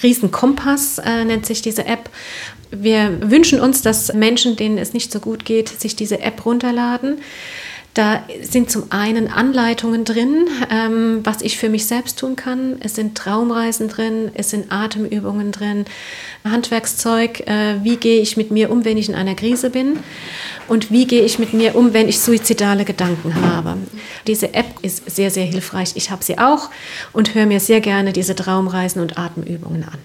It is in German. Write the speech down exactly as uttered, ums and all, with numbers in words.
Krisenkompass äh, nennt sich diese App. Wir wünschen uns, dass Menschen, denen es nicht so gut geht, sich diese App runterladen. Da sind zum einen Anleitungen drin, ähm, was ich für mich selbst tun kann. Es sind Traumreisen drin, es sind Atemübungen drin, Handwerkszeug, äh, wie gehe ich mit mir um, wenn ich in einer Krise bin und wie gehe ich mit mir um, wenn ich suizidale Gedanken habe. Diese App ist sehr, sehr hilfreich. Ich habe sie auch und höre mir sehr gerne diese Traumreisen und Atemübungen an.